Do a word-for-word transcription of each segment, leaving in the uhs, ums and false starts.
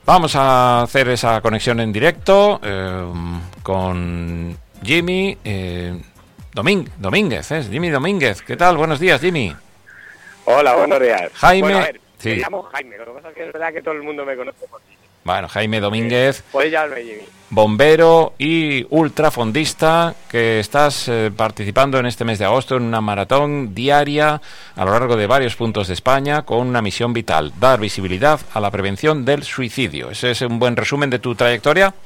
Vamos a hacer esa conexión en directo eh, con Jimmy eh, Domín, Domínguez, ¿eh? Jimmy Domínguez. ¿Qué tal? Buenos días, Jimmy. Hola, buenos días. Jaime. Bueno, a ver, sí. Me llamo Jaime, lo que pasa es que es verdad que todo el mundo me conoce por ti. Bueno, Jaime Domínguez. Eh, Puedes llamarme Jimmy. Bombero y ultrafondista, que estás eh, participando en este mes de agosto en una maratón diaria a lo largo de varios puntos de España con una misión vital: dar visibilidad a la prevención del suicidio. ¿Ese es un buen resumen de tu trayectoria?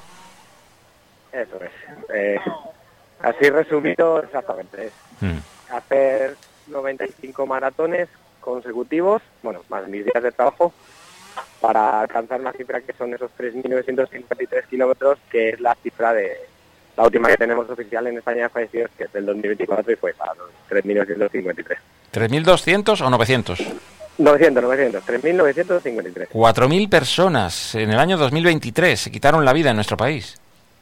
Eso es. Eh, así resumido, exactamente. Es Hmm. hacer noventa y cinco maratones consecutivos, bueno, más mis días de trabajo, para alcanzar una cifra que son esos tres mil novecientos cincuenta y tres kilómetros, que es la cifra de la última que tenemos oficial en España de fallecidos, que es del dos mil veinticuatro, y fue para los tres mil novecientos cincuenta y tres. ¿tres mil doscientos o novecientos? novecientos, novecientos, tres mil novecientos cincuenta y tres. cuatro mil personas en el año dos mil veintitrés se quitaron la vida en nuestro país.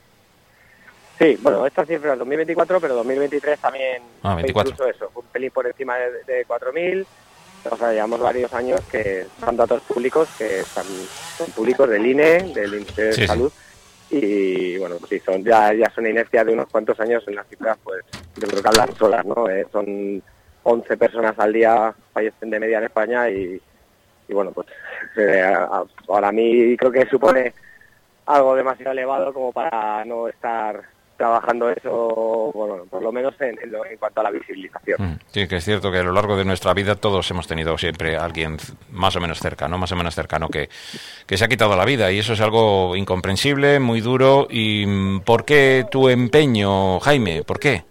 Sí, bueno, esta cifra es dos mil veinticuatro, pero dos mil veintitrés también Ah, veinticuatro. Incluso eso, un pelín por encima de, de cuatro mil. O sea, llevamos varios años que son datos públicos, que están, son públicos del I N E, del Ministerio Sí, de sí. Salud, y bueno, pues sí, son, ya, ya son inercia de unos cuantos años en las cifras, pues yo creo que hablan solas, ¿no? Eh, son once personas al día fallecen de media en España y, y bueno, pues eh, a- para mí creo que supone algo demasiado elevado como para no estar trabajando eso, bueno, por lo menos en, en, lo, en cuanto a la visibilización. Mm, Sí, que es cierto que a lo largo de nuestra vida todos hemos tenido siempre a alguien c- más o menos cercano, más o menos cercano que, que se ha quitado la vida, y eso es algo incomprensible, muy duro. ¿Y mm, por qué tu empeño, Jaime? ¿Por qué?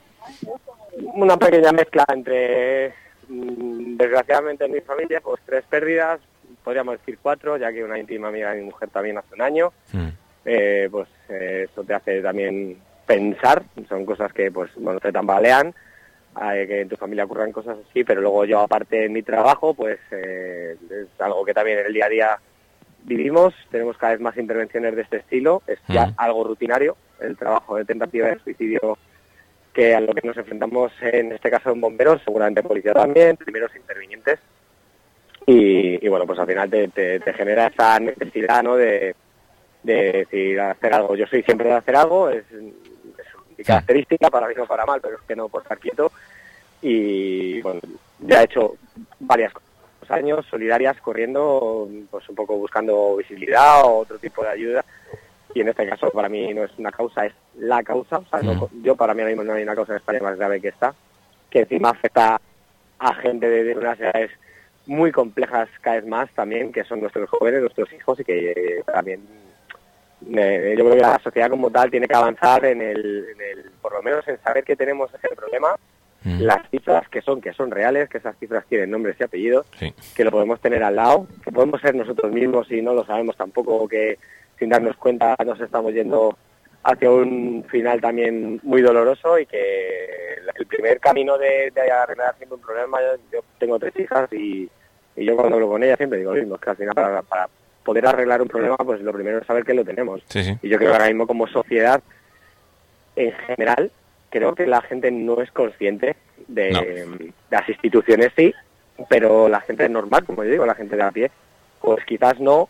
Una pequeña mezcla entre, mm, desgraciadamente en mi familia, pues tres pérdidas, podríamos decir cuatro, ya que una íntima amiga de mi mujer también hace un año. Mm, Eh, pues eh, eso te hace también pensar, son cosas que pues bueno te tambalean, eh, que en tu familia ocurran cosas así, pero luego yo aparte en mi trabajo pues eh, es algo que también en el día a día vivimos, tenemos cada vez más intervenciones de este estilo, es ya Mm. algo rutinario, el trabajo de tentativa de suicidio que a lo que nos enfrentamos en este caso en bomberos, seguramente policía también, primeros intervinientes, y, y bueno, pues al final te, te, te genera esa necesidad, ¿no?, de de decir hacer algo. Yo soy siempre de hacer algo, es, es mi característica, para bien o para mal, pero es que no puedo estar quieto. Y bueno, ya he hecho varias años solidarias corriendo, pues un poco buscando visibilidad o otro tipo de ayuda. Y en este caso para mí no es una causa, es la causa. O sea, no, yo para mí ahora mismo no hay una causa en España más grave que esta, que encima afecta a gente de, de unas edades muy complejas cada vez más también, que son nuestros jóvenes, nuestros hijos, y que eh, también Eh, yo creo que la sociedad como tal tiene que avanzar en el, en el por lo menos en saber que tenemos ese problema, mm, las cifras que son que son reales, que esas cifras tienen nombres y apellidos, sí. que lo podemos tener al lado, que podemos ser nosotros mismos y no lo sabemos tampoco, que sin darnos cuenta nos estamos yendo hacia un final también muy doloroso, y que el primer camino de, de arreglar siempre un problema, yo, yo tengo tres hijas y, y yo cuando hablo con ellas siempre digo lo mismo, es que al final para, para poder arreglar un problema, pues lo primero es saber que lo tenemos. Sí, sí. Y yo creo que ahora mismo como sociedad, en general, creo que la gente no es consciente de, No. de las instituciones, sí, pero la gente normal, como yo digo, la gente de a pie, pues quizás no,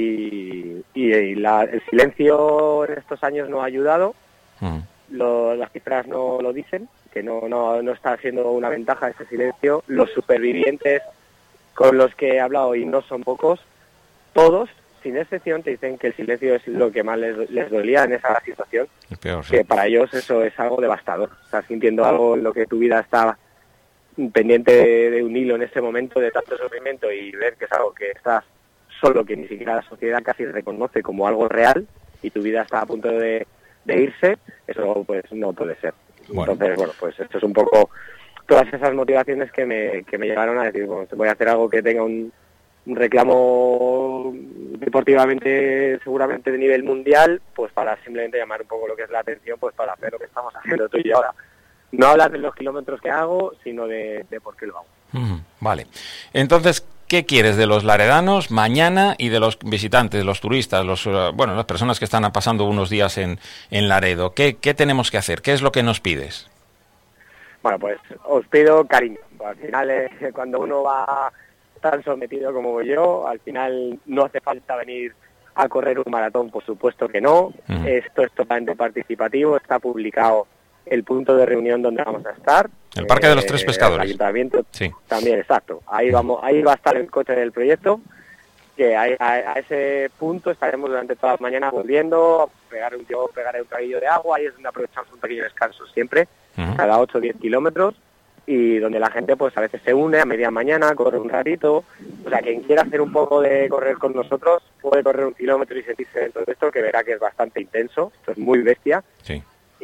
y, y, y la, el silencio en estos años no ha ayudado, Mm, lo, las cifras no lo dicen, que no, no, no está siendo una ventaja ese silencio. Los supervivientes con los que he hablado, y no son pocos, todos, sin excepción, te dicen que el silencio es lo que más les, les dolía en esa situación, es peor, sí. que para ellos eso es algo devastador. Estás sintiendo algo en lo que tu vida está pendiente de, de un hilo en ese momento de tanto sufrimiento, y ver que es algo que estás solo, que ni siquiera la sociedad casi reconoce como algo real, y tu vida está a punto de, de irse, eso pues no puede ser. Bueno. Entonces, bueno, pues esto es un poco todas esas motivaciones que me, que me llevaron a decir, bueno, voy a hacer algo que tenga un un reclamo deportivamente seguramente de nivel mundial, pues para simplemente llamar un poco lo que es la atención, pues para hacer lo que estamos haciendo tú y yo ahora. No hablar de los kilómetros que hago, sino de, de por qué lo hago. Mm, vale. Entonces, ¿qué quieres de los laredanos mañana y de los visitantes, los turistas, los uh, bueno, las personas que están pasando unos días en, en Laredo? ¿Qué, ¿Qué tenemos que hacer? ¿Qué es lo que nos pides? Bueno, pues os pido cariño. Al final, eh, cuando uno va tan sometido como yo. Al final no hace falta venir a correr un maratón, por supuesto que no. Uh-huh. Esto es totalmente participativo, está publicado el punto de reunión donde vamos a estar. El Parque eh, de los Tres Pescadores. El ayuntamiento sí. También, exacto. Ahí vamos, ahí va a estar el coche del proyecto, que a, a, a ese punto estaremos durante toda la mañana volviendo, pegar un, yo pegaré un traguillo de agua, y es donde aprovechamos un pequeño descanso siempre, uh-huh. cada ocho o diez kilómetros, y donde la gente pues a veces se une a media mañana, corre un ratito. O sea, quien quiera hacer un poco de correr con nosotros puede correr un kilómetro y sentirse dentro de esto, que verá que es bastante intenso, esto es muy bestia. Sí.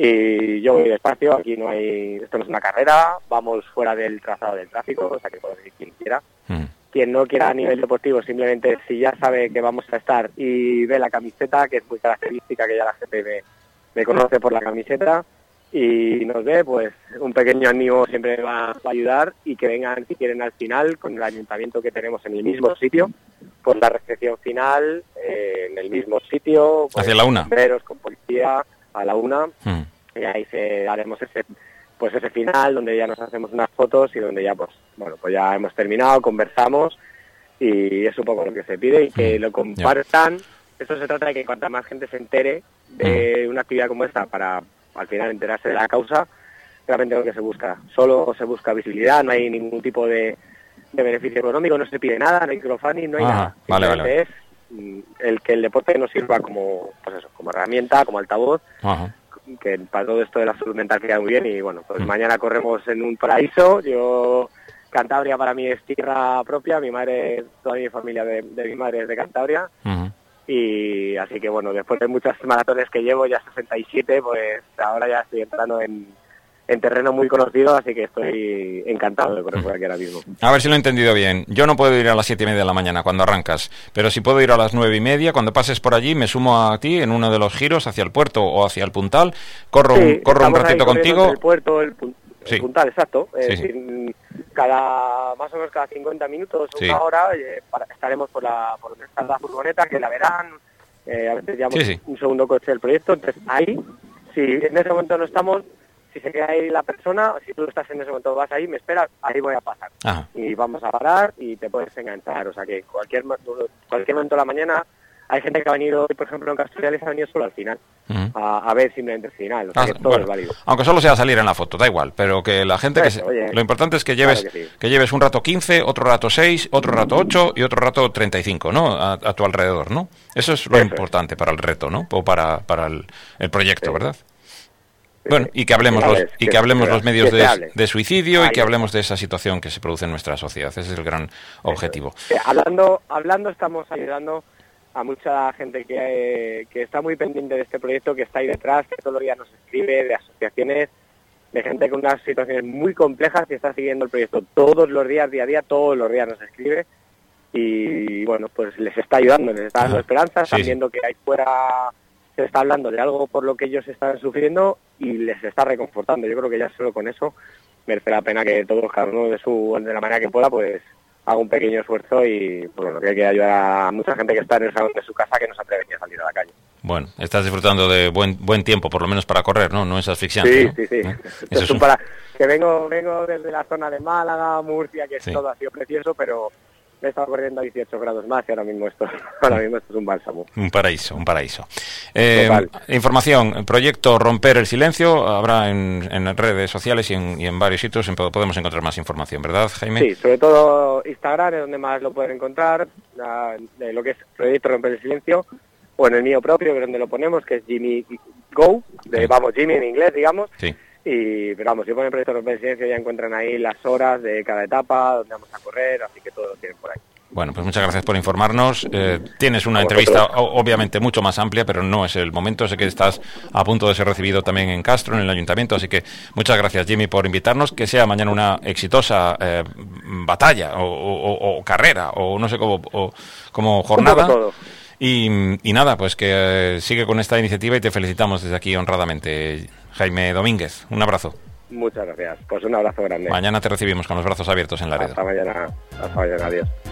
Y yo voy despacio, aquí no hay, esto no es una carrera, vamos fuera del trazado del tráfico, o sea que puede ir quien quiera. Mm. Quien no quiera a nivel deportivo, simplemente si ya sabe que vamos a estar y ve la camiseta, que es muy característica, que ya la gente me, me conoce por la camiseta, y nos ve, pues un pequeño ánimo siempre va, va a ayudar, y que vengan si quieren al final con el ayuntamiento que tenemos en el mismo sitio, por la recepción final, eh, en el mismo sitio, pues, hacia la una, bomberos, con policía, a la una, hmm. y ahí se haremos ese pues ese final donde ya nos hacemos unas fotos y donde ya pues bueno pues ya hemos terminado, conversamos, y es un poco lo que se pide, y que hmm. lo compartan. Yeah. Esto se trata de que cuanta más gente se entere de hmm. una actividad como esta, para al final enterarse de la causa, realmente lo que se busca. Solo se busca visibilidad, no hay ningún tipo de, de beneficio económico, no se pide nada, no hay crowdfunding, no hay Ajá. nada. Vale, vale. Es el que el deporte nos sirva como pues eso, como herramienta, como altavoz. Ajá. Que para todo esto de la salud mental queda muy bien. Y bueno, pues mm. mañana corremos en un paraíso. Yo, Cantabria para mí es tierra propia, mi madre, toda mi familia de, de mi madre es de Cantabria. Uh-huh. Y así que bueno, después de muchas maratones que llevo, ya sesenta y siete, pues ahora ya estoy entrando en, en terreno muy conocido, así que estoy encantado de correr por aquí ahora mismo. A ver si lo he entendido bien. Yo no puedo ir a las siete y media de la mañana cuando arrancas, pero si puedo ir a las nueve y media, cuando pases por allí, me sumo a ti en uno de los giros hacia el puerto o hacia el Puntal, corro, sí, un, corro un ratito contigo. El puerto, el, pun- sí. el Puntal, exacto. Sí, es decir, sí. cada más o menos cada cincuenta minutos, sí. una hora, eh, para, estaremos por la por donde está la furgoneta, que la verán. Eh, a veces llevamos sí, sí. un segundo coche del proyecto, entonces ahí, si en ese momento no estamos, si se queda ahí la persona, si tú estás en ese momento, vas ahí, me esperas, ahí voy a pasar. Ajá. Y vamos a parar y te puedes enganchar. O sea que cualquier cualquier momento de la mañana, hay gente que ha venido, por ejemplo, en Castellales, ha venido solo al final, uh-huh. a, a ver simplemente el final. O sea ah, que todo bueno, es válido. Aunque solo sea salir en la foto, da igual, pero que la gente... Eso, que se, oye, lo importante es que lleves claro que, sí. que lleves un rato quince, otro rato seis, otro rato ocho y otro rato treinta y cinco, ¿no? A, a tu alrededor, ¿no? Eso es lo Eso importante es. para el reto, ¿no? O para, para el, el proyecto, sí. ¿verdad? Bueno, y que hablemos los, y que hablemos los medios de, de suicidio, y que hablemos de esa situación que se produce en nuestra sociedad. Ese es el gran objetivo. Sí, hablando, hablando estamos ayudando a mucha gente que, eh, que está muy pendiente de este proyecto, que está ahí detrás, que todos los días nos escribe, de asociaciones, de gente con unas situaciones muy complejas que está siguiendo el proyecto todos los días, día a día, todos los días nos escribe, y bueno, pues les está ayudando, les está dando Ajá. esperanza, están sí, viendo sí. que ahí fuera se está hablando de algo por lo que ellos están sufriendo y les está reconfortando. Yo creo que ya solo con eso merece la pena que todos, cada uno de su de la manera que pueda, pues haga un pequeño esfuerzo, y pues, bueno, que hay que ayudar a mucha gente que está en el salón de su casa, que no se atreve ni a salir a la calle. Bueno, estás disfrutando de buen buen tiempo, por lo menos para correr, ¿no? No es asfixiante, Sí, ¿no? sí, sí. ¿Eh? Eso es un... para... Que vengo vengo desde la zona de Málaga, Murcia, que sí. todo ha sido precioso, pero he estado corriendo a dieciocho grados más y ahora mismo esto, ahora mismo esto es un bálsamo. Un paraíso, un paraíso. Eh, información, proyecto Romper el Silencio, habrá en, en redes sociales y en, y en varios sitios, en, podemos encontrar más información, ¿verdad, Jaime? Sí, sobre todo Instagram es donde más lo pueden encontrar, la, de lo que es Proyecto Romper el Silencio, o en el mío propio, que es donde lo ponemos, que es Jimmy Go, de sí. vamos, Jimmy en inglés, digamos. Sí. Y, pero vamos, si ponen Proyecto Romper el Silencio ya encuentran ahí las horas de cada etapa, donde vamos a correr, así que todo lo tienen por ahí. Bueno, pues muchas gracias por informarnos. Eh, tienes una entrevista obviamente mucho más amplia, pero no es el momento. Sé que estás a punto de ser recibido también en Castro, en el ayuntamiento, así que muchas gracias, Jimmy, por invitarnos. Que sea mañana una exitosa eh, batalla o, o, o carrera, o no sé cómo, o, como jornada. Todo. Y, y nada, pues que eh, sigue con esta iniciativa y te felicitamos desde aquí honradamente, Jaime Domínguez. Un abrazo. Muchas gracias. Pues un abrazo grande. Mañana te recibimos con los brazos abiertos en Laredo. Hasta mañana. Hasta mañana. Adiós.